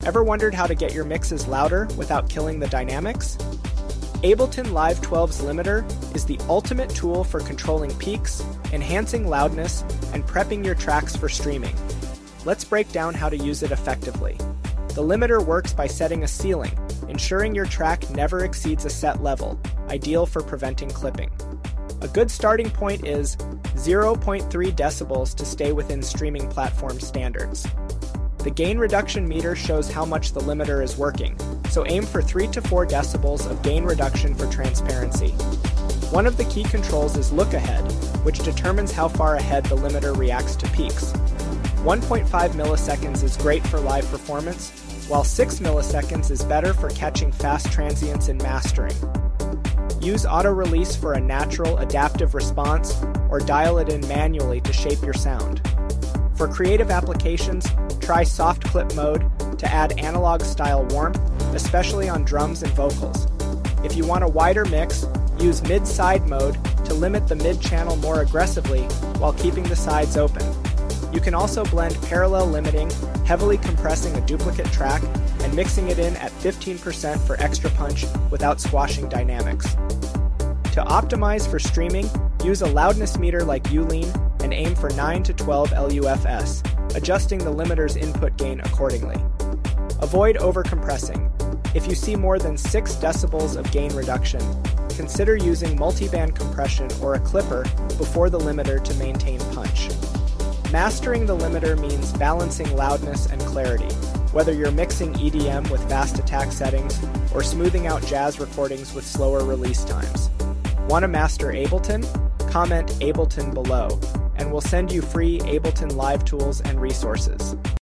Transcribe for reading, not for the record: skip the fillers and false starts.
Ever wondered how to get your mixes louder without killing the dynamics? Ableton Live 12's limiter is the ultimate tool for controlling peaks, enhancing loudness, and prepping your tracks for streaming. Let's break down how to use it effectively. The limiter works by setting a ceiling, ensuring your track never exceeds a set level, ideal for preventing clipping. A good starting point is 0.3 decibels to stay within streaming platform standards. The gain reduction meter shows how much the limiter is working, so aim for 3 to 4 decibels of gain reduction for transparency. One of the key controls is look ahead, which determines how far ahead the limiter reacts to peaks. 1.5 milliseconds is great for live performance, while 6 milliseconds is better for catching fast transients in mastering. Use auto-release for a natural, adaptive response, or dial it in manually to shape your sound. For creative applications, try soft clip mode to add analog-style warmth, especially on drums and vocals. If you want a wider mix, use mid-side mode to limit the mid-channel more aggressively while keeping the sides open. You can also blend parallel limiting, heavily compressing a duplicate track, and mixing it in at 15% for extra punch without squashing dynamics. To optimize for streaming, use a loudness meter like Ulean and aim for 9 to 12 LUFS, adjusting the limiter's input gain accordingly. Avoid overcompressing. If you see more than 6 decibels of gain reduction, consider using multiband compression or a clipper before the limiter to maintain punch. Mastering the limiter means balancing loudness and clarity, whether you're mixing EDM with fast attack settings or smoothing out jazz recordings with slower release times. Want to master Ableton? Comment Ableton below, and we'll send you free Ableton Live tools and resources.